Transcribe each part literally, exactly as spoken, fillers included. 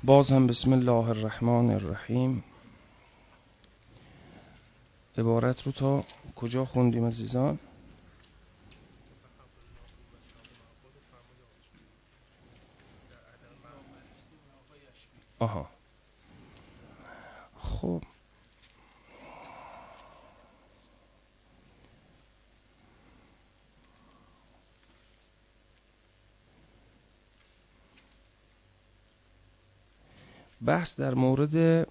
باز هم بسم الله الرحمن الرحیم. عبارت رو تا کجا خوندیم عزیزان؟ آها خب بحث در مورد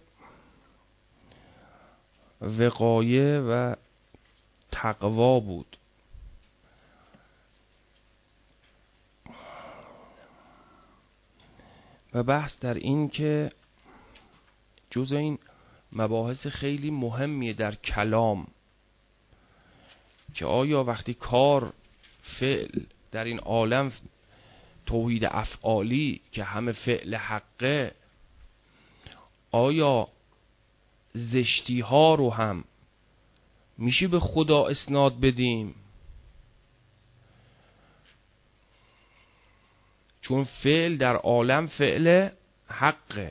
وقایه و تقوا بود. و بحث در این که جز این مباحث خیلی مهمیه در کلام که آیا وقتی کار فعل در این عالم توحید افعالی که همه فعل حقه، آیا زشتی ها رو هم میشه به خدا اسناد بدیم؟ چون فعل در عالم فعل حقه.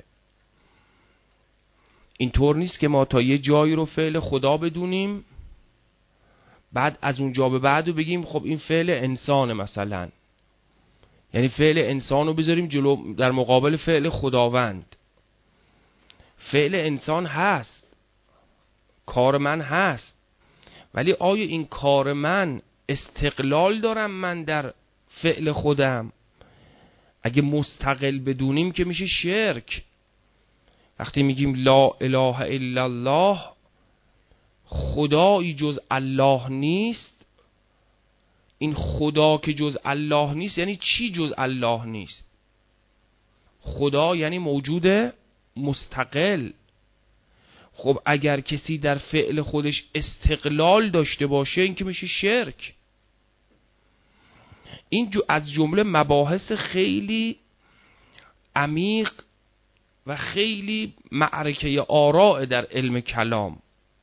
اینطور نیست که ما تا یه جایی رو فعل خدا بدونیم بعد از اونجا به بعد رو بگیم خب این فعل انسانه مثلا، یعنی فعل انسان رو بذاریم جلو در مقابل فعل خداوند. فعل انسان هست، کار من هست، ولی آیا این کار من استقلال دارم من در فعل خودم؟ اگه مستقل بدونیم که میشه شرک. وقتی میگیم لا اله الا الله، خدایی جز الله نیست، این خدا که جز الله نیست یعنی چی جز الله نیست؟ خدا یعنی موجود مستقل. خب اگر کسی در فعل خودش استقلال داشته باشه این که میشه شرک. این از جمله مباحث خیلی عمیق و خیلی معرکه آراء در علم کلام.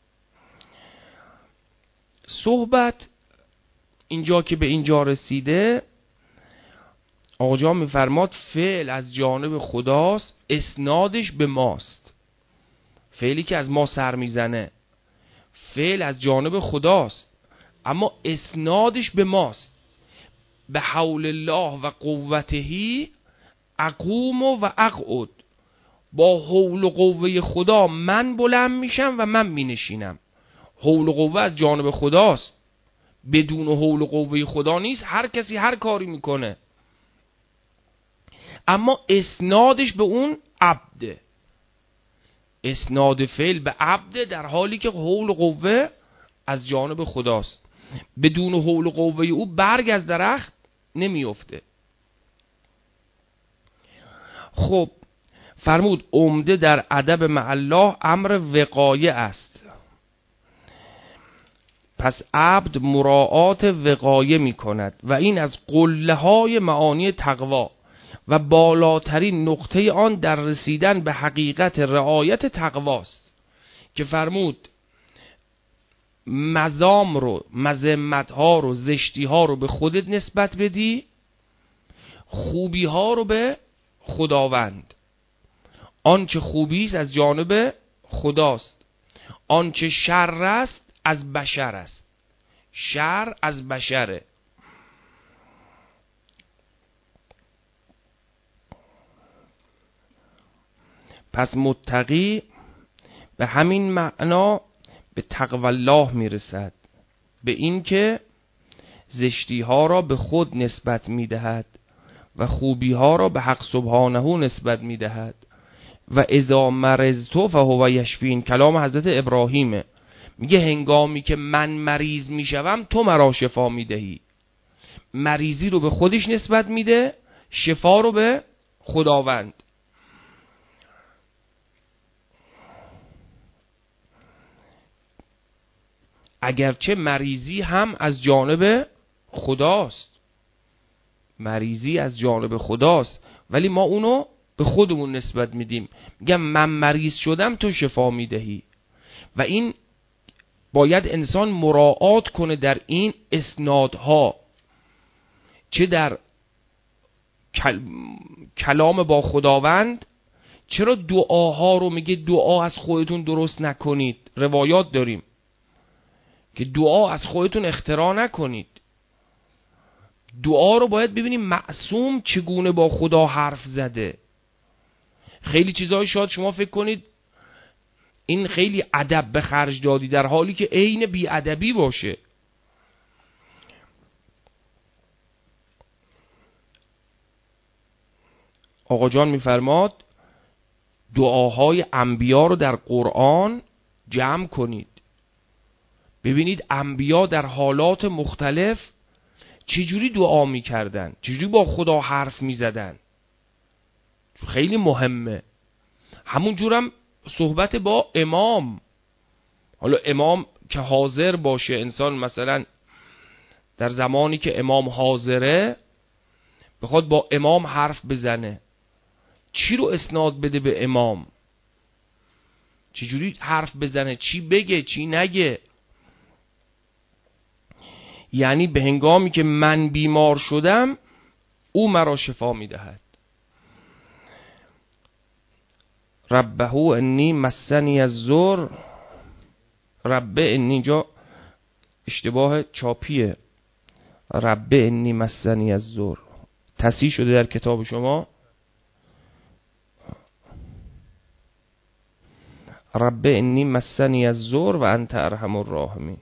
صحبت اینجا که به اینجا رسیده، آقا جان میفرماد فعل از جانب خداست، اسنادش به ماست. فعلی که از ما سر میزنه فعل از جانب خداست، اما اسنادش به ماست. به حول الله و قوته اقوم و اقعد، با حول و قوه خدا من بلند میشم و من مینشینم. حول و قوه از جانب خداست، بدون حول و قوه خدا نیست. هر کسی هر کاری میکنه، اما اسنادش به اون عبده. اسناد فعل به عبده در حالی که حول و قوه از جانب خداست. بدون حول و قوه او برگ از درخت نمیفته. خب فرمود عمده در ادب مع الله امر وقایه است. پس عبد مراعات وقایه می کند و این از قله های معانی تقوا و بالاترین نقطه آن در رسیدن به حقیقت رعایت تقواست. که فرمود مزام رو، مذمت ها رو، زشتی ها رو به خودت نسبت بدی، خوبی ها رو به خداوند. آنچه خوبی است از جانب خداست، آنچه شر است از بشر است. شر از بشره. پس متقی به همین معنا به تقوی الله میرسد، به این که زشتی ها را به خود نسبت میدهد و خوبی ها را به حق سبحانه نسبت میدهد. و اذا مرضت فهو یشفین، کلام حضرت ابراهیمه. میگه هنگامی که من مریض میشوم تو مرا شفا میدهی. مریضی رو به خودش نسبت میده، شفا رو به خداوند. اگرچه مریضی هم از جانب خداست، مریضی از جانب خداست، ولی ما اونو به خودمون نسبت میدیم. میگم من مریض شدم تو شفا میدهی. و این باید انسان مراعات کنه در این اسنادها، چه در کلام با خداوند، چرا دعاها رو میگه دعا از خودتون درست نکنید؟ روایات داریم که دعا از خودتون اختراع نکنید. دعا رو باید ببینیم معصوم چگونه با خدا حرف زده. خیلی چیزای شاید شما فکر کنید این خیلی ادب به خرج دادی، در حالی که عین بی ادبی باشه. آقا جان میفرماد دعاهای انبیا رو در قرآن جمع کنید، ببینید انبیا در حالات مختلف چجوری دعا میکردن، چجوری با خدا حرف میزدن. خیلی مهمه. همون جورم صحبت با امام، حالا امام که حاضر باشه، انسان مثلا در زمانی که امام حاضره بخواد با امام حرف بزنه، چی رو اسناد بده به امام، چجوری حرف بزنه، چی بگه چی نگه. یعنی به هنگامی که من بیمار شدم او مرا شفا میدهد. ربه انی مسنی الضر، ربه انی اینجا اشتباه چاپیه، ربه انی مسنی الضر تصحیح شده در کتاب شما، ربه انی مسنی الضر و انت ارحم الراحمین.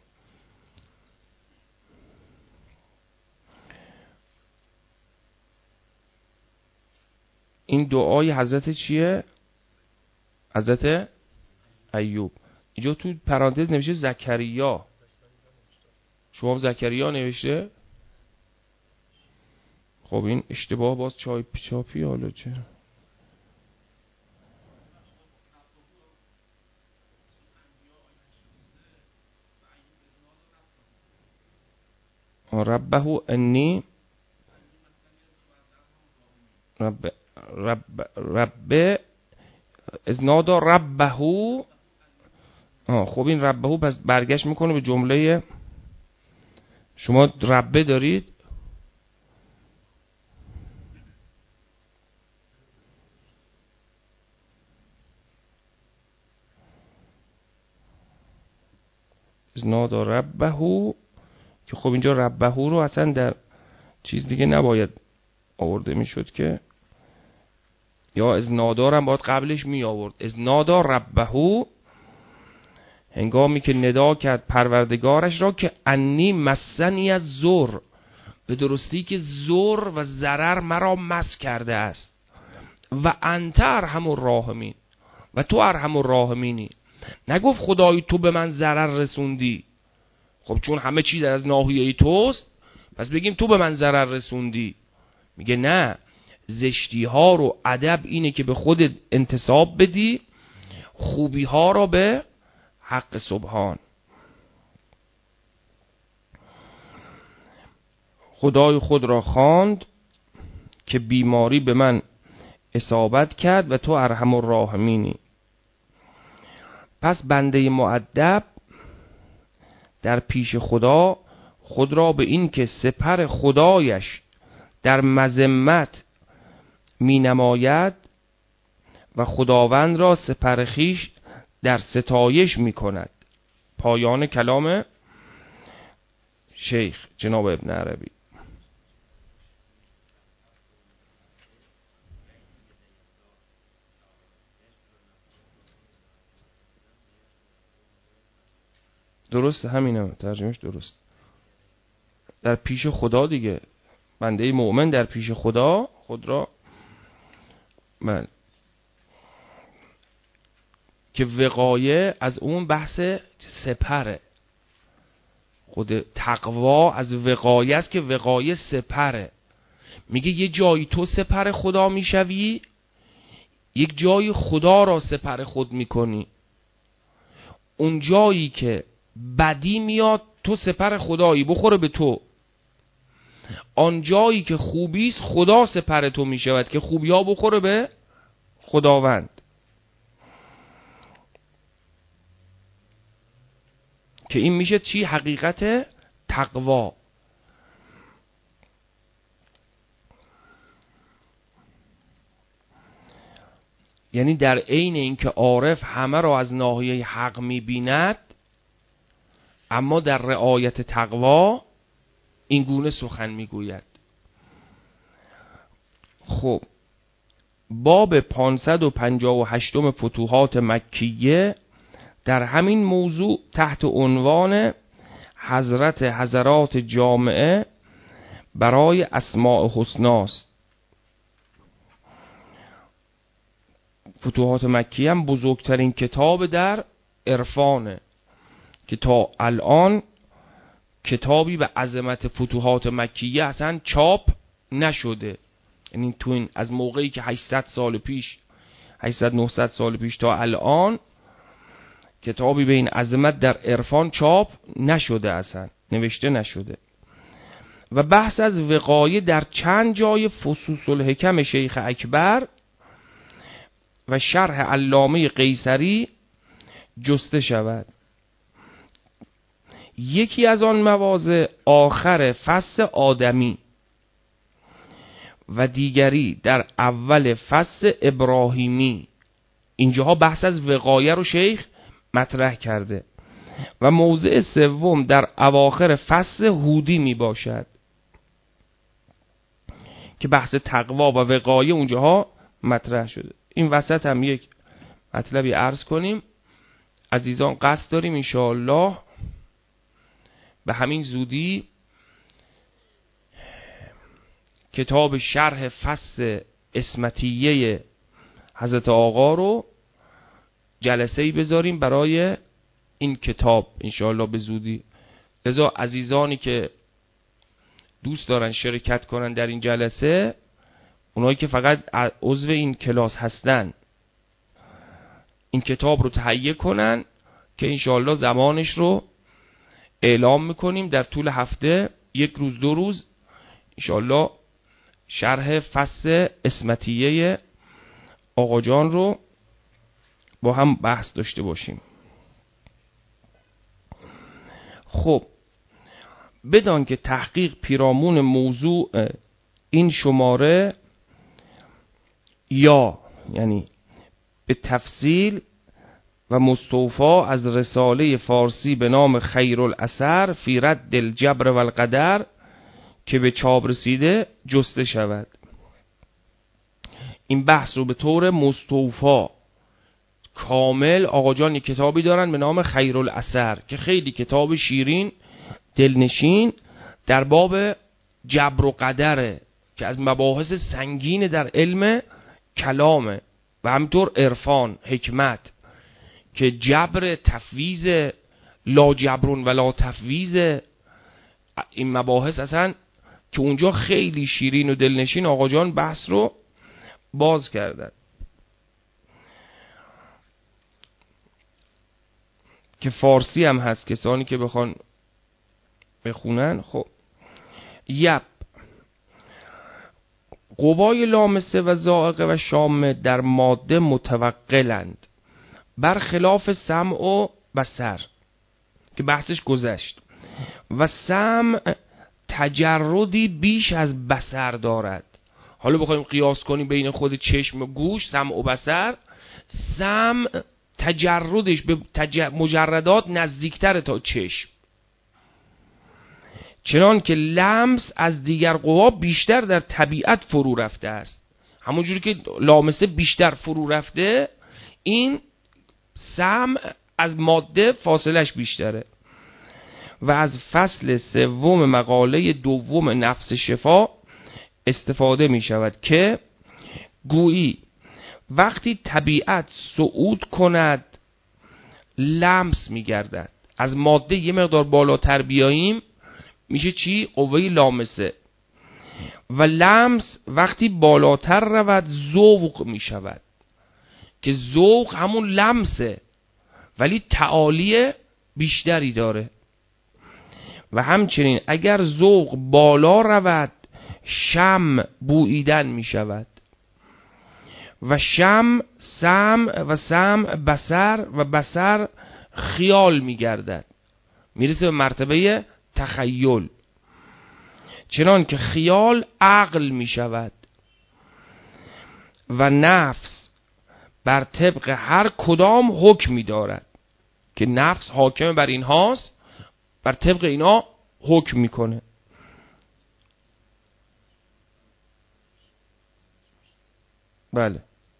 این دعای حضرت چیه؟ حضرت ایوب. اینجا تو پرانتز نوشته زکریا، شما زکریا نوشته؟ خب این اشتباه باز چای چاپی. حالا چه ربه انی رب رب رب از نادا ربه. آه خب این ربه پس برگشت میکنه به جمله شما ربه دارید. از نادا ربه، که خب اینجا ربه رو اصلا در چیز دیگه نباید آورده میشد که، یا از نادارم باید قبلش می آورد. از نادا ربه، هنگامی که ندا کرد پروردگارش را که انی مسنی الضر، به درستی که ضر و ضرر مرا مس کرده است، و انت ارحم الراحمین، و تو ارحم الراحمینی. نگفت خدای تو به من ضرر رسوندی، خب چون همه چیز از ناحیه توست پس بگیم تو به من ضرر رسوندی. میگه نه، زشتی ها رو ادب اینه که به خودت انتساب بدی، خوبی ها رو به حق سبحان. خدای خود را خواند که بیماری به من اصابت کرد و تو ارحم الراحمینی. پس بنده مؤدب در پیش خدا خود را به این که سپر خدایش در مذمت می نماید و خداوند را سپر خویش در ستایش می کند. پایان کلام شیخ جناب ابن عربی. درست همینه، ترجمهش درست. در پیش خدا دیگه، بنده مؤمن در پیش خدا خود را من که وقایه از اون بحث سپره. خود تقوا از وقایه است که وقایه سپره. میگه یه جایی تو سپر خدا میشوی، یک جایی خدا را سپر خود میکنی. اون جایی که بدی میاد تو سپر خدایی بخوره به تو، آن جایی که خوبیست خدا سپر تو میشود که خوبی ها بخوره به خداوند. که این میشه چی؟ حقیقت تقوا. یعنی در عین اینکه عارف همه را از ناحیه حق می‌بیند، اما در رعایت تقوا این گونه سخن می‌گوید. خب باب پانصد و پنجاه و هشت فتوحات مکیه در همین موضوع تحت عنوان حضرت حضرات جامعه برای اسماء حسناست. فتوحات مکیه هم بزرگترین کتاب در عرفانه که تا الان کتابی به عظمت فتوحات مکیه اصلا چاپ نشده. یعنی تو این از موقعی که هشتصد سال پیش هشتصد نهصد سال پیش تا الان کتابی به این عظمت در عرفان چاپ نشده، اصلا نوشته نشده. و بحث از وقایه در چند جای فصوص الحکم شیخ اکبر و شرح علامه قیصری جسته شود. یکی از آن مواضع آخر فصل آدمی و دیگری در اول فصل ابراهیمی. اینجاها بحث از وقایه رو شیخ مطرح کرده و موضع سوم در اواخر فصل هودی می باشد که بحث تقوا و وقایه اونجاها مطرح شده. این وسط هم یک مطلبی عرض کنیم. عزیزان قصد داریم انشاءالله به همین زودی کتاب شرح فصل اسمتیه حضرت آقا رو جلسه‌ای بذاریم برای این کتاب انشاءالله به زودی. لذا عزیزانی که دوست دارن شرکت کنن در این جلسه، اونایی که فقط عضو این کلاس هستن، این کتاب رو تهیه کنن که انشاءالله زمانش رو اعلام میکنیم. در طول هفته یک روز دو روز انشاءالله شرح فصل اسمتیه آقا جان رو با هم بحث داشته باشیم. خب بدان که تحقیق پیرامون موضوع این شماره یا یعنی به تفصیل و مستوفا از رساله فارسی به نام خیرالاثر فی رد الجبر و القدر که به چاپ رسیده جسته شود. این بحث رو به طور مستوفا کامل آقا جان کتابی دارن به نام خیرالاثر که خیلی کتاب شیرین دلنشین در باب جبر و قدره که از مباحث سنگین در علم کلامه و همینطور عرفان حکمت که جبر تفویض لا جبرون ولا تفویض. این مباحث اصلا که اونجا خیلی شیرین و دلنشین آقا جان بحث رو باز کردن که فارسی هم هست کسانی که بخوان بخونن. خب یب قوای لامسه و زائقه و شامه در ماده متوقلند برخلاف سمع و بصر که بحثش گذشت و سمع تجردی بیش از بصر دارد. حالا بخوایم قیاس کنیم بین خود چشم و گوش، سمع و بصر، سمع تجردش به تج... مجردات نزدیکتر تا چشم، چنان که لمس از دیگر قوا بیشتر در طبیعت فرو رفته است. همونجوری که لامسه بیشتر فرو رفته، این سمع از ماده فاصلش بیشتره. و از فصل سوم مقاله دوم نفس شفا استفاده می شود که گویی وقتی طبیعت صعود کند لمس می گردد. از ماده یه مقدار بالاتر بیاییم میشه چی؟ قوه لامسه. و لمس وقتی بالاتر رود ذوق می شود که ذوق همون لمسه ولی تعالی بیشتری داره. و همچنین اگر ذوق بالا رود شم بوییدن می شود و شم سمع و سمع بصر و بصر خیال می گردد، میرسه به مرتبه تخیل، چنان که خیال عقل می شود و نفس بر طبق هر کدام حکمی دارد، که نفس حاکم بر این هاست، بر طبق اینا حکم میکنه. بله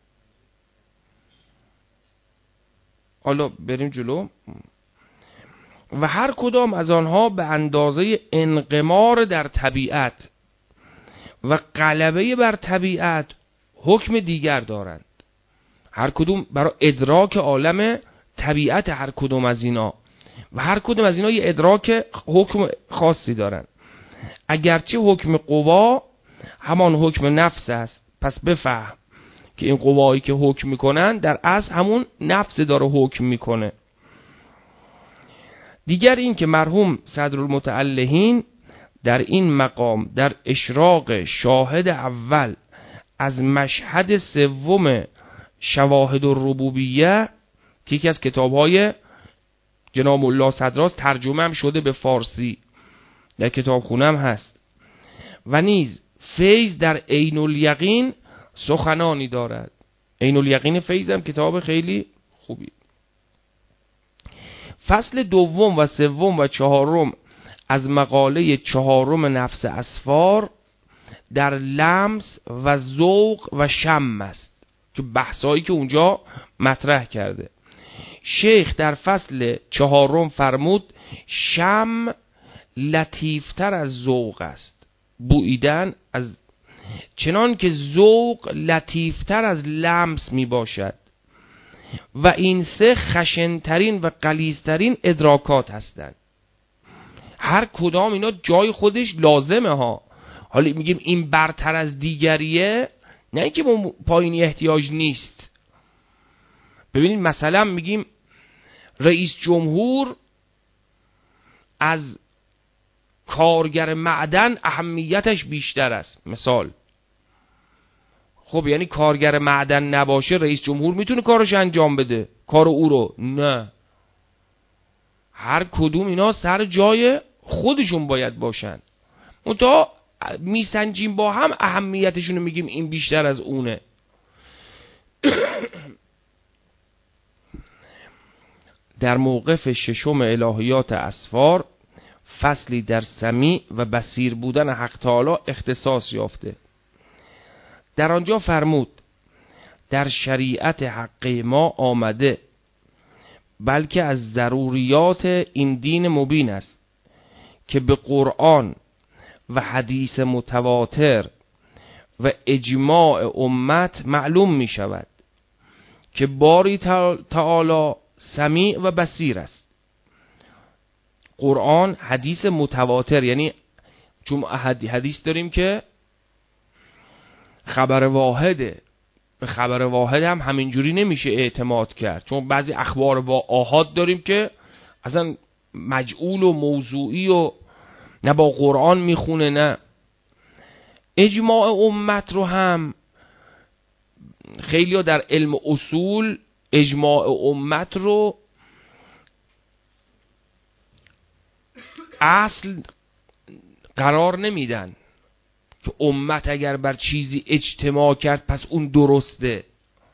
حالا بریم جلو. و هر کدام از آنها به اندازه انقمار در طبیعت و غلبه بر طبیعت حکم دیگر دارند. هر کدوم برای ادراک عالم طبیعت هر کدوم از اینا، و هر کدوم از اینا یه ادراک حکم خاصی دارند. اگرچه حکم قوا همان حکم نفس است، پس بفهم که این قوایی که حکم میکنن در اصل همون نفس داره حکم میکنه. دیگر این که مرحوم صدرالمتعلهین در این مقام در اشراق شاهد اول از مشهد سوم شواهد الربوبیه که یکی از کتاب‌های جناب ملا صدراست، ترجمه هم شده به فارسی، در کتابخونه هم هست، و نیز فیض در عین الیقین سخنانی دارد. عین الیقین فیض هم کتاب خیلی خوبی. فصل دوم و سوم و چهارم از مقاله چهارم نفس اسفار در لمس و ذوق و شم است که بحثایی که اونجا مطرح کرده. شیخ در فصل چهارم فرمود شم لطیفتر از ذوق است، بوییدن از، چنان که ذوق لطیفتر از لمس می باشد، و این سه خشنترین و غلیظترین ادراکات هستند. هر کدام اینا جای خودش لازمه ها. حالا میگیم این برتر از دیگریه، نه اینکه پایینی احتیاج نیست. ببینید مثلا میگیم رئیس جمهور از کارگر معدن اهمیتش بیشتر است، مثال. خب یعنی کارگر معدن نباشه رئیس جمهور میتونه کارش انجام بده، کار او رو؟ نه. هر کدوم اینا سر جای خودشون باید باشن. منتها میسنجیم با هم اهمیتشون رو، میگیم این بیشتر از اونه. در موقف ششم الهیات اسفار فصلی در سمیع و بصیر بودن حق تعالی اختصاص یافته. در آنجا فرمود در شریعت حق ما آمده، بلکه از ضروریات این دین مبین است که به قرآن و حدیث متواتر و اجماع امت معلوم می شود که باری تعالی سمیع و بصیر است. قرآن، حدیث متواتر، یعنی چون حدیث داریم که خبر واحده، به خبر واحد هم همینجوری نمیشه اعتماد کرد، چون بعضی اخبار با آحاد داریم که اصلا مجعول و موضوعی و نه با قرآن میخونه نه. اجماع امت رو هم خیلی ها در علم اصول اجماع امت رو اصل قرار نمیدن که امت اگر بر چیزی اجتماع کرد پس اون درسته.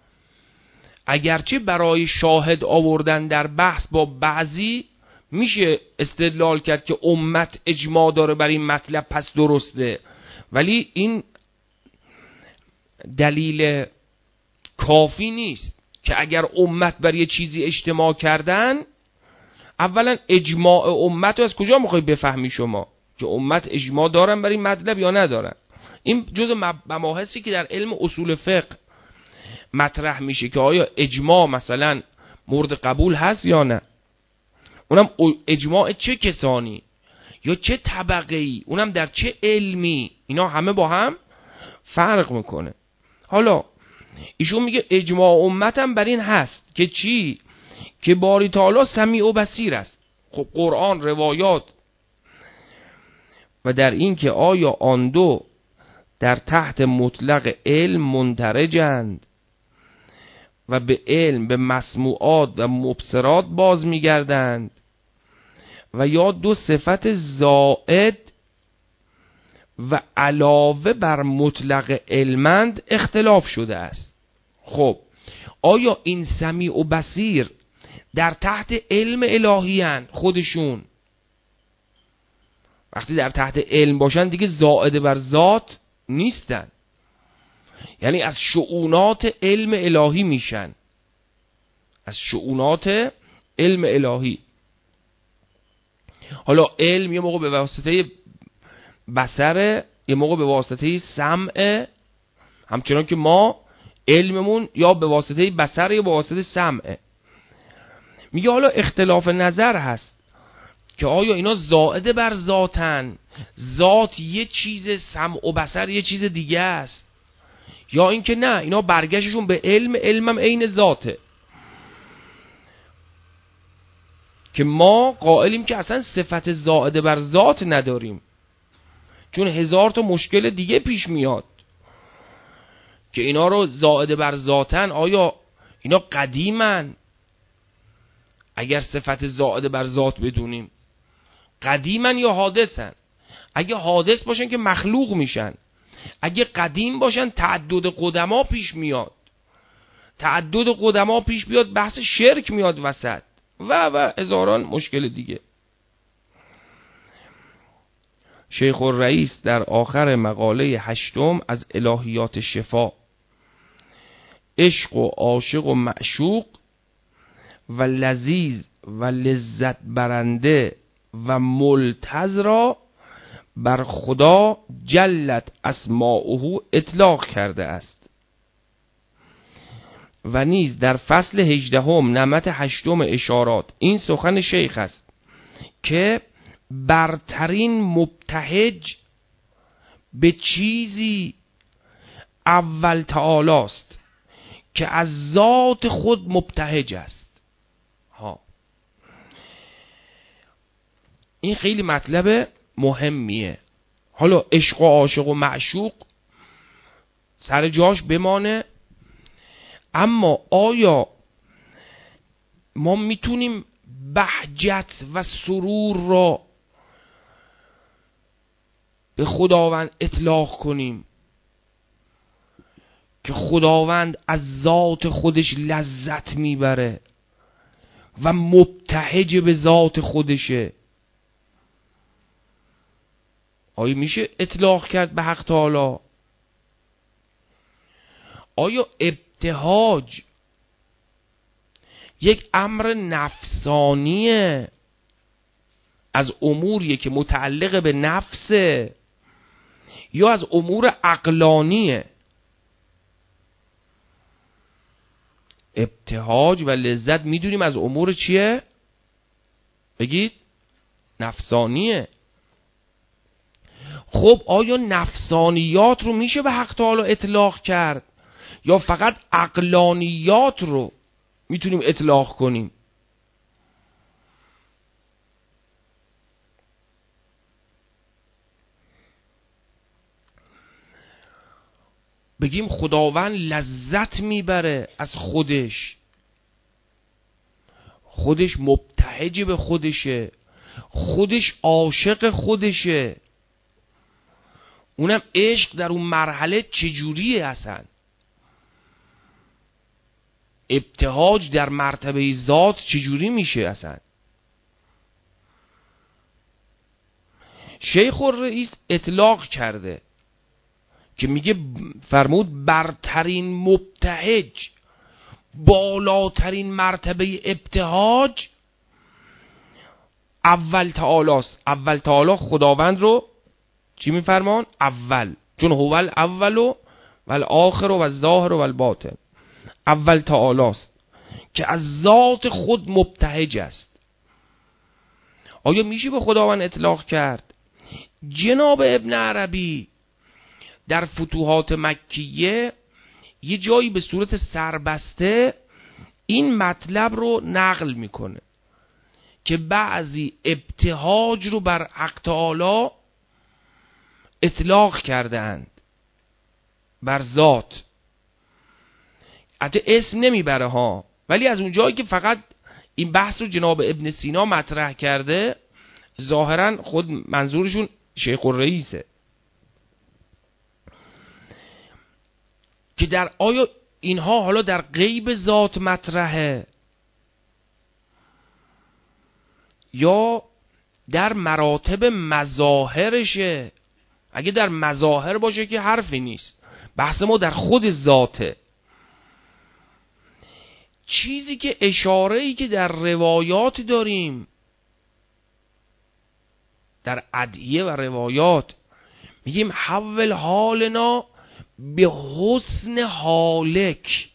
اگرچه برای شاهد آوردن در بحث با بعضی میشه استدلال کرد که امت اجماع داره بر این مطلب پس درسته، ولی این دلیل کافی نیست که اگر امت بر یه چیزی اجتماع کردن، اولا اجماع امت رو از کجا میخوای بفهمی شما که امت اجماع دارن بر این مطلب یا ندارن؟ این جزء مباحثی که در علم اصول فقه مطرح میشه که آیا اجماع مثلا مورد قبول هست یا نه، اونم اجماع چه کسانی یا چه طبقه‌ای، اونم در چه علمی، اینا همه با هم فرق میکنه. حالا ایشون میگه اجماع امتم بر این هست که چی؟ که باری تعالی سمیع و بصیر است. خب قرآن، روایات، و در این که آیا آن دو در تحت مطلق علم مندرجند و به علم، به مسموعات و مبصرات باز میگردند، و یا دو صفت زائد و علاوه بر مطلق علمند اختلاف شده است. خب آیا این سمیع و بصیر در تحت علم الهی هن خودشون؟ وقتی در تحت علم باشن دیگه زائد بر ذات نیستن، یعنی از شؤونات علم الهی میشن، از شؤونات علم الهی. حالا علم یه موقع به واسطه بصره، یه موقع به واسطه سمع، همچنان که ما علممون یا به واسطه بصر یا به واسطه سمع. میگه حالا اختلاف نظر هست که آیا اینا زائد بر ذاتن، ذات یه چیز، سمع و بصر یه چیز دیگه است، یا اینکه نه اینا برگشتشون به علم، علمم عین ذاته، که ما قائلیم که اصلا صفت زائد بر ذات نداریم، چون هزار تا مشکل دیگه پیش میاد که اینا رو زائد بر ذاتن. آیا اینا قدیمن؟ اگر صفت زائد بر ذات بدونیم قدیمن یا حادثن؟ اگه حادث باشن که مخلوق میشن، اگه قدیم باشن تعدد قدما پیش میاد، تعدد قدما پیش بیاد بحث شرک میاد وسط و و هزاران مشکل دیگه. شیخ الرئیس در آخر مقاله هشتم از الهیات شفا، عشق و عاشق و معشوق و لذیذ و لذت برنده و ملتز را بر خدا جلت اسماؤه اطلاق کرده است و نیز در فصل هجدهم نمط هشتم اشارات این سخن شیخ است که برترین مبتهج به چیزی اول تعالی است که از ذات خود مبتهج است. ها، این خیلی مطلب مهمیه. حالا عشق و عاشق و معشوق سر جاش بمانه، اما آیا ما میتونیم بهجت و سرور را به خداوند اطلاق کنیم که خداوند از ذات خودش لذت میبره و مبتهج به ذات خودشه؟ آیا میشه اطلاق کرد به حق تعالی؟ آیا ابتهاج یک امر نفسانیه از اموریه که متعلق به نفسه یا از امور عقلانیه؟ ابتهاج و لذت میدونیم از امور چیه؟ بگید. نفسانیه. خب آیا نفسانیات رو میشه به حق تعالی اطلاق کرد یا فقط عقلانیات رو میتونیم اطلاق کنیم؟ بگیم خداوند لذت میبره از خودش، خودش مبتهج به خودشه، خودش عاشق خودشه، اونم عشق در اون مرحله چجوریه؟ اصلا ابتهاج در مرتبه ذات چجوری میشه؟ اصلا شیخ الرئیس اطلاق کرده که میگه، فرمود برترین مبتهج، بالاترین مرتبه ابتهاج اول تعالی است. اول تعالی خداوند رو چی میفرمان؟ اول، چون هو الاول و الآخر و الظاهر و الباطن. اول تعالی است که از ذات خود مبتهج است. آیا میشه به خداوند اطلاق کرد؟ جناب ابن عربی در فتوحات مکیه یه جایی به صورت سربسته این مطلب رو نقل میکنه که بعضی ابتهاج رو بر حق تعالی اطلاق کرده اند بر ذات. حتی اسم نمیبره ها، ولی از اون جایی که فقط این بحث رو جناب ابن سینا مطرح کرده، ظاهرا خود منظورشون شیخ الرئیسه که در آیا اینها حالا در غیب ذات مطرحه یا در مراتب مظاهرشه؟ اگه در مظاهر باشه که حرفی نیست، بحث ما در خود ذاته. چیزی که اشاره‌ای که در روایات داریم، در ادعیه و روایات میگیم حول حالنا به حسن حالک،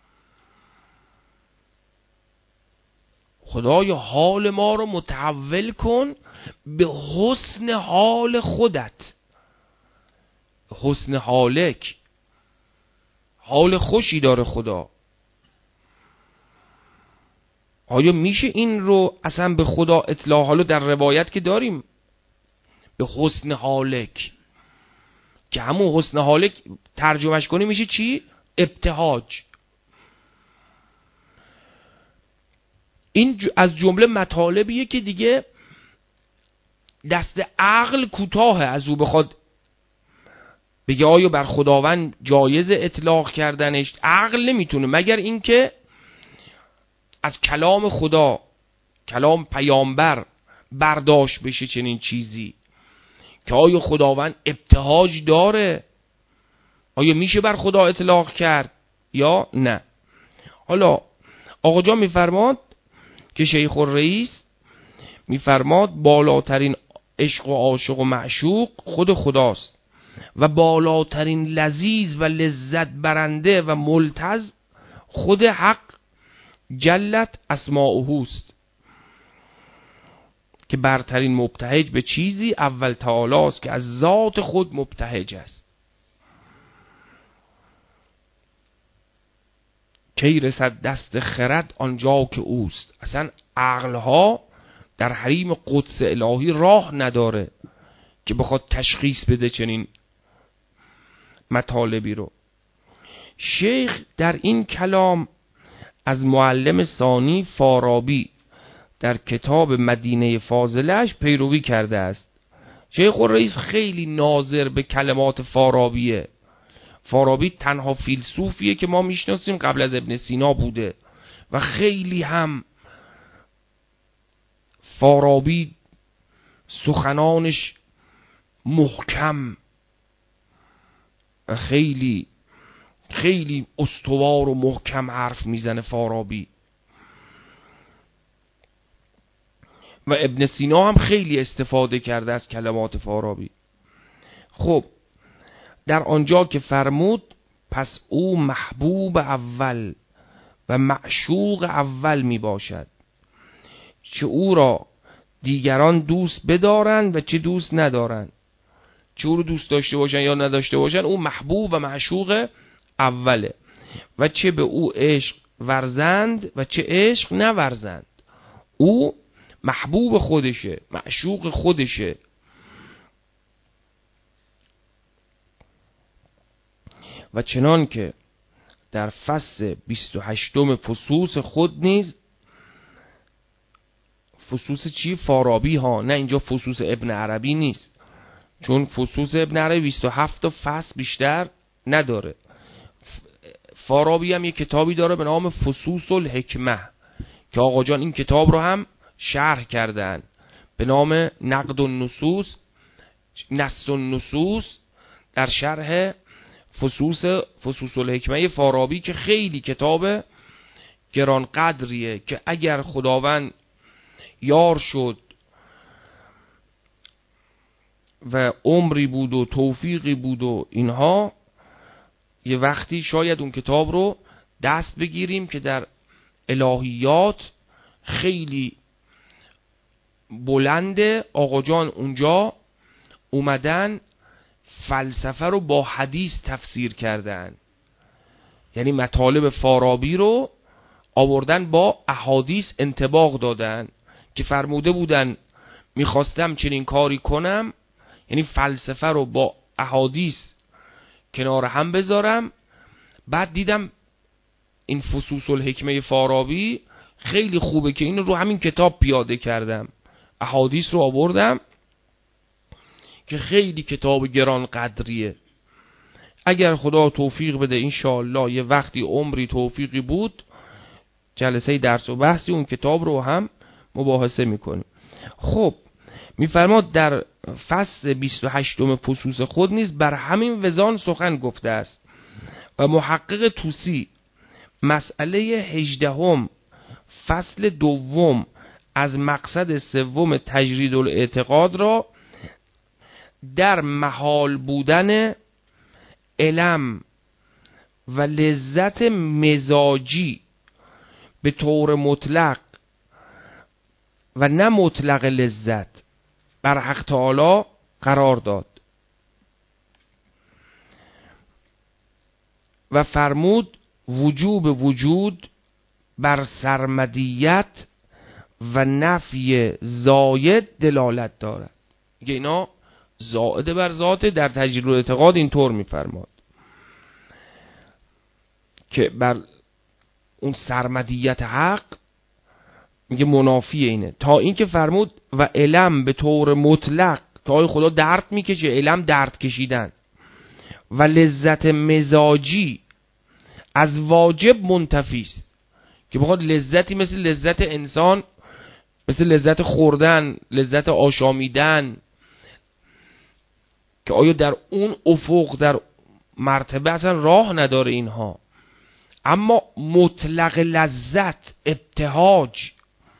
خدایا حال ما رو متحول کن به حسن حال خودت. حسن حالک، حال خوشی داره خدا. آیا میشه این رو اصلا به خدا اطلاع؟ حالا در روایت که داریم به حسن حالک، که همون حسن حالک ترجمهش کنی میشه چی؟ ابتهاج. این از جمله مطالبیه که دیگه دست عقل کوتاه از او بخواد بگه آیا بر خداوند جایز اطلاق کردنش. عقل نمیتونه مگر اینکه از کلام خدا، کلام پیامبر برداشت بشه چنین چیزی که آیا خداوند ابتهاج داره، آیا میشه بر خدا اطلاق کرد یا نه. حالا آقا جان میفرماد که شیخ الرئیس میفرماد بالاترین عشق و عاشق و معشوق خود خداست و بالاترین لذیذ و لذت برنده و ملتز خود حق جلت اسماؤهوست، که برترین مبتهج به چیزی اول تعالی است که از ذات خود مبتهج است. کی رسد دست خرد آنجا که اوست. اصلا عقلها در حریم قدس الهی راه نداره که بخواد تشخیص بده چنین مطالبی رو. شیخ در این کلام از معلم ثانی فارابی در کتاب مدینه فاضله‌اش پیروی کرده است. شیخ الرئیس خیلی ناظر به کلمات فارابیه. فارابی تنها فیلسوفیه که ما میشناسیم قبل از ابن سینا بوده و خیلی هم فارابی سخنانش محکم، خیلی خیلی استوار و محکم حرف میزنه فارابی. و ابن سینا هم خیلی استفاده کرده از کلمات فارابی. خب در آنجا که فرمود پس او محبوب اول و معشوق اول می باشد، چه او را دیگران دوست بدارند و چه دوست ندارند، چه او رو دوست داشته باشن یا نداشته باشن، او محبوب و معشوق اوله. و چه به او عشق ورزند و چه عشق نورزند، او محبوب خودشه، معشوق خودشه. و چنان که در فصل بیست و هشتم فصوص خود نیز، فصوص چی؟ فارابی ها، نه اینجا فصوص ابن عربی نیست، چون فصوص ابن عربی بیست و هفت فصل بیشتر نداره. فارابی هم یک کتابی داره به نام فصوص الحکمه که آقا جان این کتاب رو هم شرح کردن به نام نقد النصوص، نص النصوص در شرح فصوص فصوص الحکمه فارابی، که خیلی کتاب گران قدریه که اگر خداوند یار شد و عمری بود و توفیقی بود و اینها، یه وقتی شاید اون کتاب رو دست بگیریم که در الهیات خیلی بلنده. آقا جان اونجا اومدن فلسفه رو با حدیث تفسیر کردن، یعنی مطالب فارابی رو آوردن با احادیث انطباق دادن که فرموده بودن میخواستم چنین کاری کنم، یعنی فلسفه رو با احادیث کنار هم بذارم. بعد دیدم این فصوص الحکمه فارابی خیلی خوبه که این رو همین کتاب پیاده کردم، احادیث رو آوردم که خیلی کتاب گران قدریه. اگر خدا توفیق بده انشاءالله یه وقتی عمری توفیقی بود جلسه درس و بحثی اون کتاب رو هم مباحثه میکنیم. خب میفرماد در فصل بیست و هشتم فصوص خود نیز بر همین وزان سخن گفته است و محقق طوسی مسئله هجدهم فصل دوم از مقصد سوم تجرید الاعتقاد را در محال بودن علم و لذت مزاجی به طور مطلق و نه مطلق لذت بر حق تعالی قرار داد و فرمود وجوب وجود بر سرمدیت و نفی زاید دلالت دارد. میگه اینا زائد بر ذات در تجرید الاعتقاد اینطور میفرماد که بر اون سرمدیت حق میگه منافی اینه، تا اینکه فرمود و علم به طور مطلق تا خدا درد میکشه، علم درد کشیدن و لذت مزاجی از واجب منتفی است، که بخواد لذتی مثل لذت انسان، مثل لذت خوردن، لذت آشامیدن، که آیا در اون افق در مرتبه اصلا راه نداره اینها، اما مطلق لذت ابتهاج.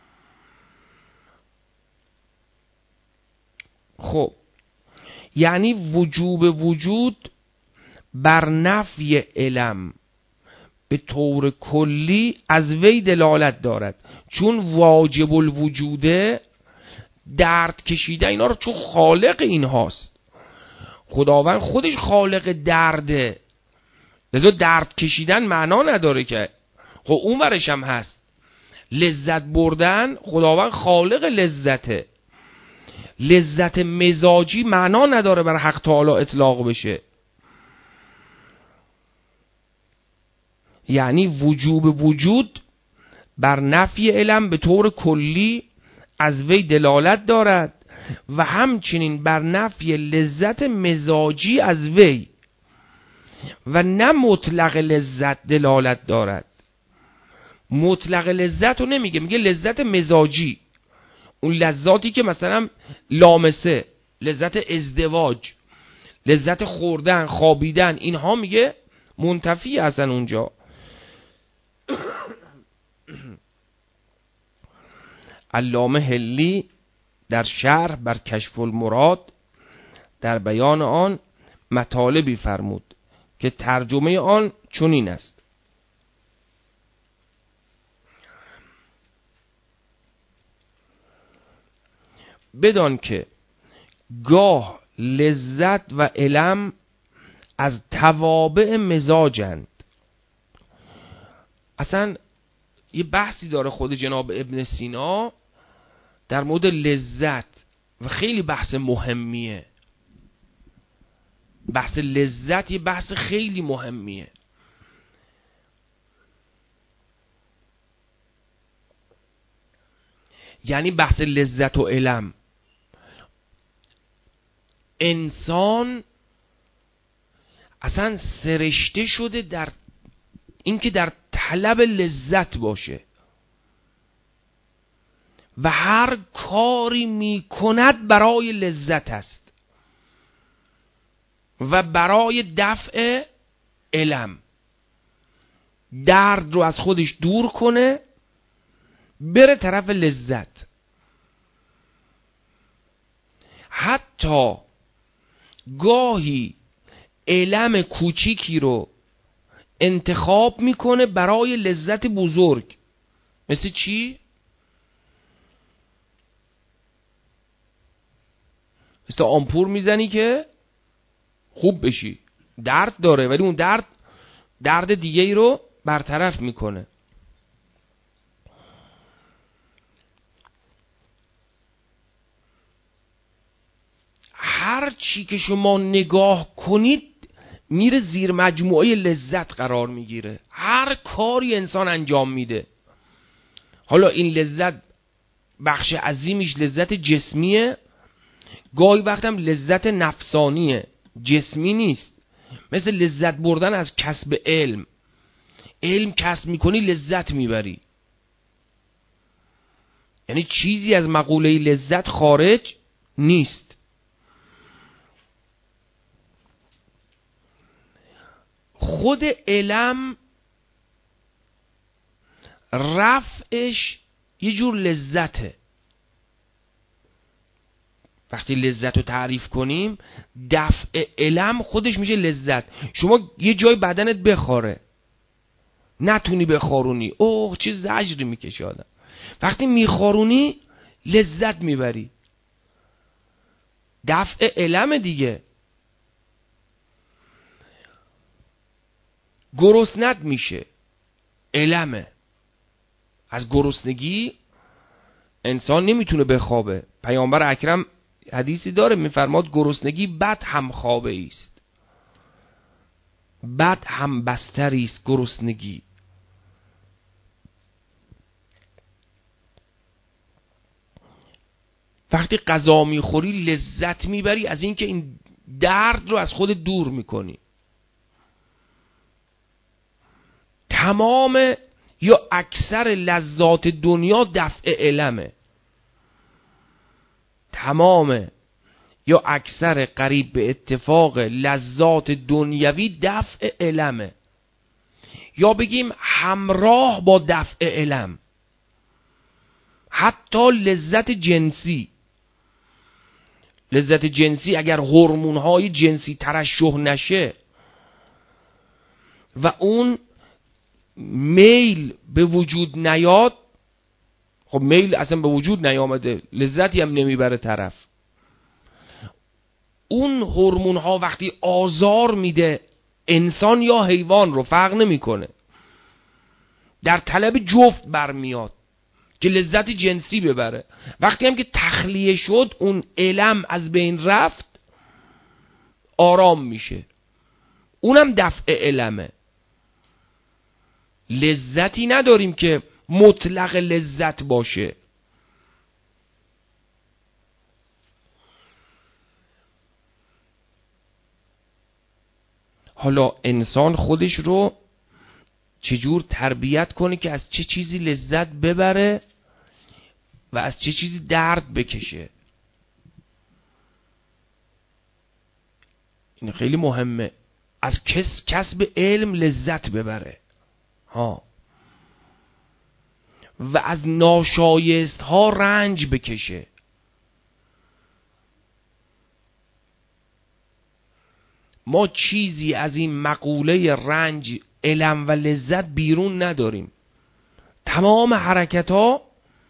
خب یعنی وجوب وجود بر نفی علم به طور کلی از وی دلالت دارد، چون واجب الوجوده درد کشیده اینا رو، چون خالق این هاست، خداوند خودش خالق درده، لذا درد کشیدن معنا نداره که خب اون ورش هم هست لذت بردن، خداوند خالق لذته، لذت مزاجی معنا نداره بر حق تعالی اطلاق بشه. یعنی وجوب وجود بر نفی علم به طور کلی از وی دلالت دارد و همچنین بر نفی لذت مزاجی از وی و نه مطلق لذت دلالت دارد. مطلق لذت رو نمیگه، میگه لذت مزاجی، اون لذاتی که مثلا لامسه، لذت ازدواج، لذت خوردن، خوابیدن، اینها میگه منتفی هستن اونجا. علامه حلی در شرح بر کشف المراد در بیان آن مطالبی فرمود که ترجمه آن چنین است: بدان که گاه لذت و علم از توابع مزاجند. اصلا یه بحثی داره خود جناب ابن سینا در مورد لذت و خیلی بحث مهمیه. بحث لذت یه بحث خیلی مهمیه. یعنی بحث لذت و علم، انسان اصلا سرشته شده در اینکه در طلب لذت باشه و هر کاری میکند برای لذت است و برای دفع علم، درد رو از خودش دور کنه بره طرف لذت. حتی گاهی علم کوچیکی رو انتخاب میکنه برای لذت بزرگ. مثل چی؟ مثل آمپور میزنی که خوب بشی، درد داره ولی اون درد درد دیگه ای رو برطرف میکنه. هر چی که شما نگاه کنید میره زیر مجموعه لذت قرار میگیره. هر کاری انسان انجام میده، حالا این لذت بخش عظیمیش لذت جسمیه، گاهی وقت هم لذت نفسانیه، جسمی نیست. مثل لذت بردن از کسب علم. علم کسب میکنی لذت میبری، یعنی چیزی از مقوله لذت خارج نیست. خود علم رفعش یه جور لذته. وقتی لذت رو تعریف کنیم، دفع علم خودش میشه لذت. شما یه جای بدنت بخاره، نتونی بخارونی، اوه چه زجری میکشه آدم. وقتی میخارونی لذت میبری، دفع علم دیگه. گرسنت میشه، علمه. از گرسنگی انسان نمیتونه بخوابه. پیامبر اکرم حدیثی داره میفرماد گرسنگی بد هم خوابه است، بد هم بستری است گرسنگی. وقتی غذا میخوری لذت میبری از اینکه این درد رو از خود دور میکنی. تمام یا اکثر لذات دنیا دفع علمه. تمام یا اکثر قریب به اتفاق لذات دنیوی دفع علمه، یا بگیم همراه با دفع علم. حتی لذت جنسی، لذت جنسی اگر هورمون‌های جنسی ترشح نشه و اون میل به وجود نیاد، خب میل اصلا به وجود نیامده، لذتی هم نمیبره طرف. اون هورمون ها وقتی آزار میده انسان یا حیوان رو فرق نمیکنه، در طلب جفت برمیاد که لذت جنسی ببره. وقتی هم که تخلیه شد اون علم از بین رفت، آرام میشه. اونم دفع علمه. لذتی نداریم که مطلق لذت باشه. حالا انسان خودش رو چجور تربیت کنه که از چه چیزی لذت ببره و از چه چیزی درد بکشه، این خیلی مهمه. از کس کسب علم لذت ببره ها، و از ناشایست ها رنج بکشه. ما چیزی از این مقوله رنج، علم و لذت بیرون نداریم. تمام حرکت ها،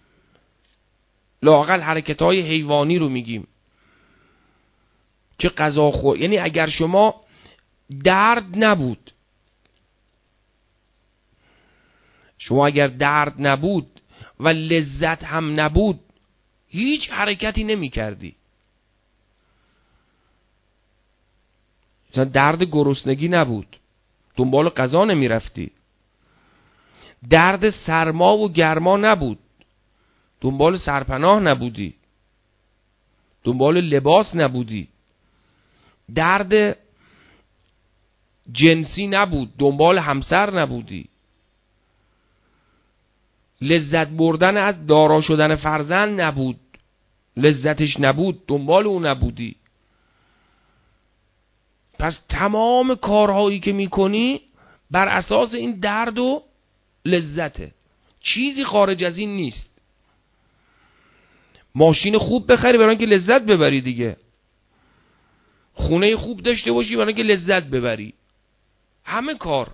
لااقل حرکت های حیوانی رو میگیم که غذا خور، یعنی اگر شما درد نبود، شما اگر درد نبود و لذت هم نبود هیچ حرکتی نمی کردی. مثلا درد گرسنگی نبود، دنبال غذا نمی رفتی. درد سرما و گرما نبود، دنبال سرپناه نبودی، دنبال لباس نبودی. درد جنسی نبود، دنبال همسر نبودی. لذت بردن از دارا شدن فرزند نبود، لذتش نبود، دنبال اون نبودی. پس تمام کارهایی که میکنی بر اساس این درد و لذته، چیزی خارج از این نیست. ماشین خوب بخری برای اینکه لذت ببری دیگه، خونه خوب داشته باشی برای اینکه لذت ببری، همه کار.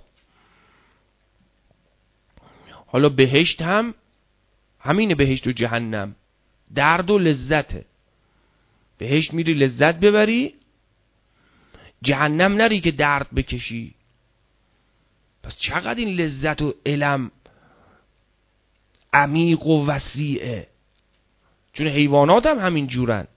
حالا بهشت هم همینه، بهشت و جهنم درد و لذته. بهشت میری لذت ببری، جهنم نری که درد بکشی. پس چقدر این لذت و علم عمیق و وسیعه، چون حیوانات هم همین جورن.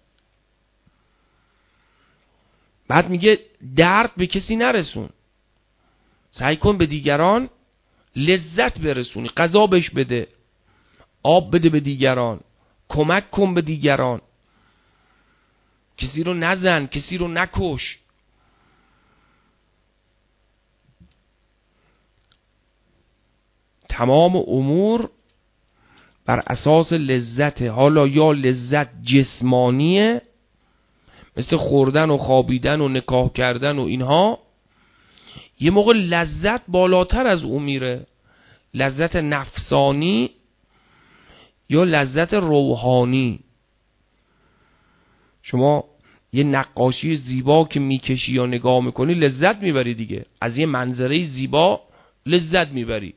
بعد میگه درد به کسی نرسون، سعی کن به دیگران لذت برسونی. غذا بهش بده، آب بده به دیگران، کمک کن به دیگران. کسی رو نزن، کسی رو نکش. تمام امور بر اساس لذت، حالا یا لذت جسمانیه مثل خوردن و خوابیدن و نکاح کردن و اینها، یه موقع لذت بالاتر از اون میره، لذت نفسانی یا لذت روحانی. شما یه نقاشی زیبا که میکشی یا نگاه میکنی لذت میبری دیگه، از یه منظره زیبا لذت میبری،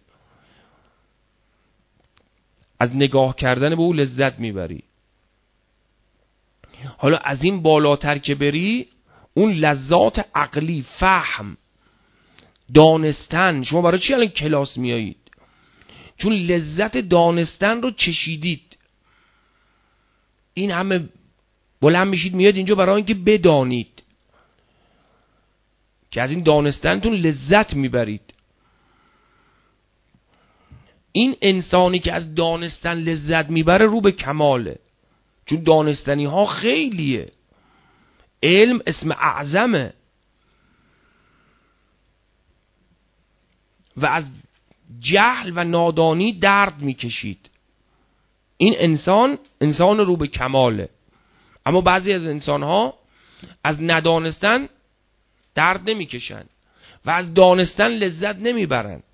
از نگاه کردن به او لذت میبری. حالا از این بالاتر که بری، اون لذات عقلی، فهم، دانستن. شما برای چی الان کلاس میایید؟ چون لذت دانستن رو چشیدید. این همه بلند میشید میاد اینجا برای اینکه بدانید که از این دانستنتون لذت میبرید. این انسانی که از دانستن لذت میبره رو به کماله، چون دانستنی ها خیلیه. علم اسم اعظمه و از جهل و نادانی درد میکشید. این انسان انسان رو به کماله. اما بعضی از انسان ها از ندانستن درد نمیکشن و از دانستن لذت نمیبرن.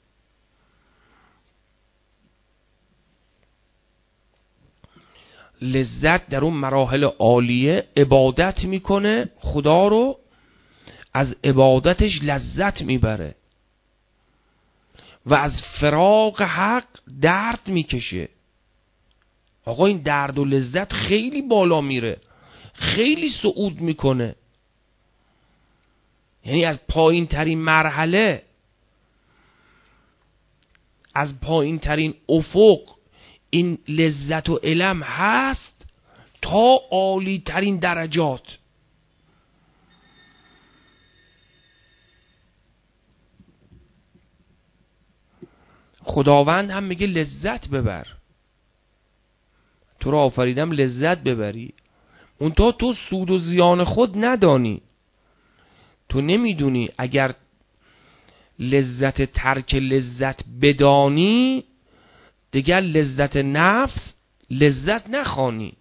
لذت در اون مراحل عالیه عبادت میکنه، خدا رو از عبادتش لذت میبره و از فراق حق درد میکشه. آقا این درد و لذت خیلی بالا میره، خیلی صعود میکنه. یعنی از پایین ترین مرحله، از پایین ترین افق این لذت و علم هست تا عالی ترین درجات. خداوند هم میگه لذت ببر، تو را آفریدم لذت ببری. اون تا تو سود و زیان خود ندانی. تو نمیدونی اگر لذت ترک لذت بدانی، دیگر لذت نفس لذت نخوانی.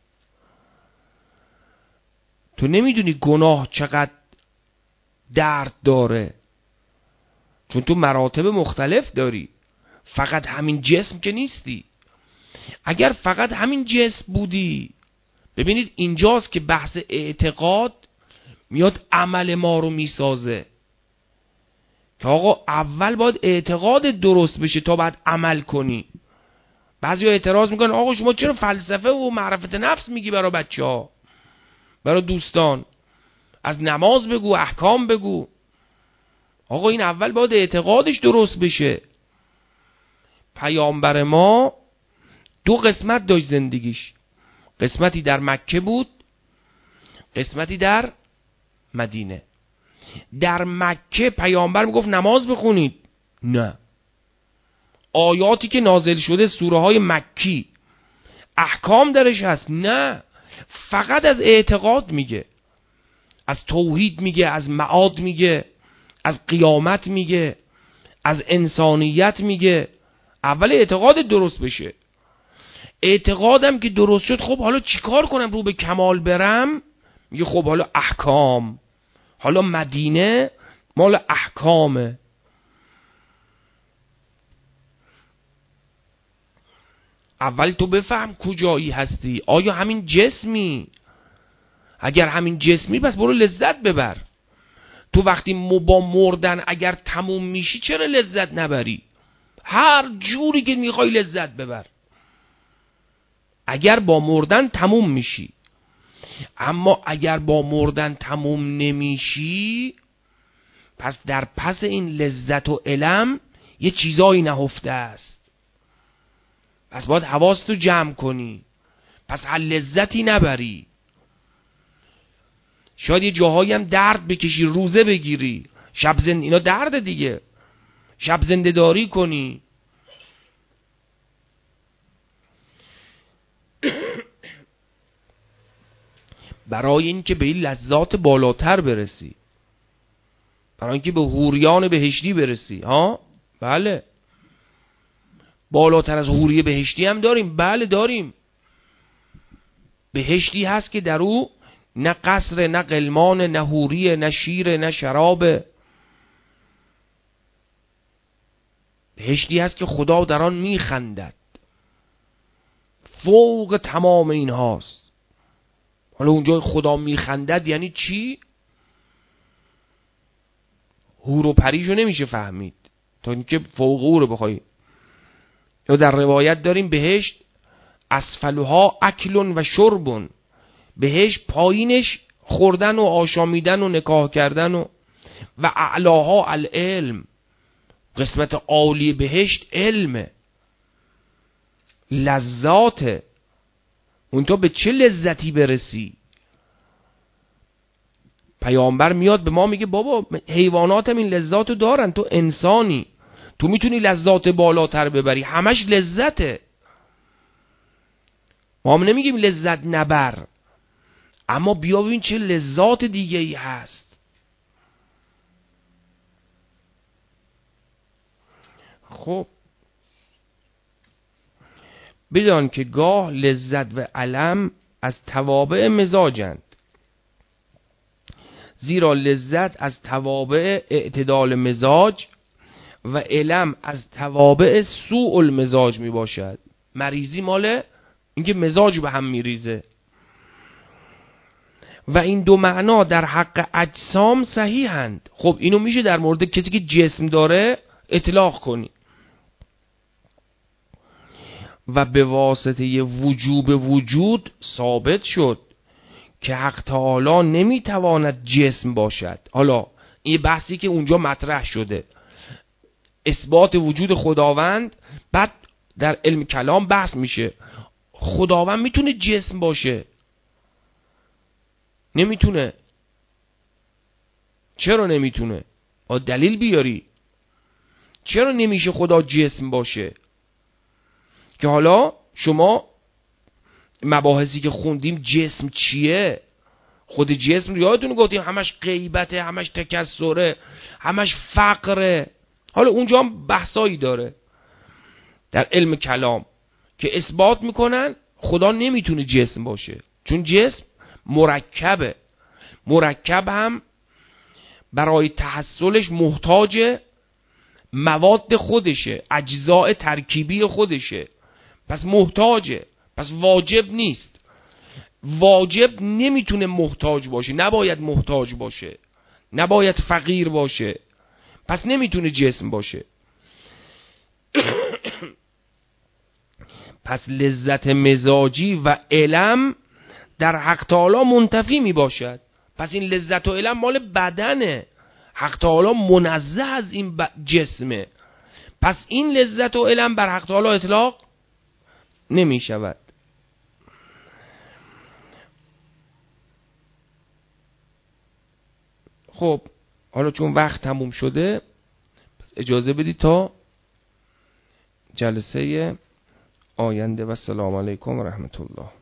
تو نمیدونی گناه چقدر درد داره، چون تو مراتب مختلف داری، فقط همین جسم که نیستی. اگر فقط همین جسم بودی، ببینید اینجاست که بحث اعتقاد میاد عمل ما رو میسازه که آقا اول باید اعتقاد درست بشه تا بعد عمل کنی. بعضی ها اعتراض میکنن آقا شما چرا فلسفه و معرفت نفس میگی برای بچه ها، برای دوستان؟ از نماز بگو، احکام بگو. آقا این اول باید اعتقادش درست بشه. پیامبر ما دو قسمت داشت زندگیش، قسمتی در مکه بود، قسمتی در مدینه. در مکه پیامبر میگفت نماز بخونید، نه. آیاتی که نازل شده سوره های مکی احکام درش هست، نه. فقط از اعتقاد میگه، از توحید میگه، از معاد میگه، از قیامت میگه، از انسانیت میگه. اول اعتقاد درست بشه. اعتقادم که درست شد، خب حالا چیکار کنم رو به کمال برم؟ میگه خب حالا احکام، حالا مدینه مال احکامه. اول تو بفهم کجایی هستی. آیا همین جسمی؟ اگر همین جسمی پس برو لذت ببر. تو وقتی با مردن اگر تموم میشی چرا لذت نبری؟ هر جوری که میخوای لذت ببر اگر با مردن تموم میشی. اما اگر با مردن تموم نمیشی، پس در پس این لذت و علم یه چیزایی نهفته است. پس باید حواستو جمع کنی، پس هر لذتی نبری. شاید یه جاهایی هم درد بکشی، روزه بگیری، شب زند... اینا درد دیگه، شب زنده داری کنی. برای این که به این لذات بالاتر برسی، برای این که به حوریان بهشتی برسی. ها بله، بالاتر از حوری بهشتی هم داریم. بله داریم. بهشتی هست که در او نه قصر، نه غلمان، نه حوری، نه شیر، نه شراب. بهشتی هست که خدا در آن میخندد، فوق تمام این هاست. حالا اونجا خدا میخندد یعنی چی؟ حور و پریشو نمیشه فهمید تا اینکه فوق او رو بخوای. یا در روایت داریم بهشت اسفلها اکل و شرب، بهشت پایینش خوردن و آشامیدن و نکاح کردن و و اعلاها العلم، قسمت عالی بهشت علمه، لذاته. اون تو به چه لذتی برسی؟ پیامبر میاد به ما میگه بابا حیوانات هم این لذاتو دارن، تو انسانی، تو میتونی لذات بالاتر ببری، همش لذته. ما هم نمیگیم لذت نبر، اما بیا ببین چه لذات دیگه ای هست. خب بدان که گاه لذت و الم از توابع مزاجند، زیرا لذت از توابع اعتدال مزاج و الم از توابع سوء المزاج می باشد. مریضی مال اینکه مزاج به هم میریزه. و این دو معنا در حق اجسام صحیحند. خب اینو میشه در مورد کسی که جسم داره اطلاق کنی. و به واسطه وجوب وجود ثابت شد که حق تعالی نمیتواند جسم باشد. حالا این بحثی که اونجا مطرح شده، اثبات وجود خداوند، بعد در علم کلام بحث میشه خداوند میتونه جسم باشه؟ نمیتونه. چرا نمیتونه؟ با دلیل بیاری. چرا نمیشه خدا جسم باشه؟ که حالا شما مباحثی که خوندیم جسم چیه، خود جسم رو یادتون گفتیم همش غیبته، همش تکسره، همش فقره. حالا اونجا هم بحثایی داره در علم کلام که اثبات میکنن خدا نمیتونه جسم باشه، چون جسم مرکبه. مرکب هم برای تحصلش محتاج مواد خودشه، اجزاء ترکیبی خودشه، پس محتاجه، پس واجب نیست. واجب نمیتونه محتاج باشه، نباید محتاج باشه، نباید فقیر باشه، پس نمیتونه جسم باشه. پس لذت مزاجی و علم در حق تعالی منتفی می باشد. پس این لذت و علم مال بدنه، حق تعالی منزه از این جسمه. پس این لذت و علم بر حق تعالی اطلاق نمی شود. خب حالا چون وقت تموم شده، پس اجازه بدید تا جلسه آینده و السلام علیکم و رحمت الله.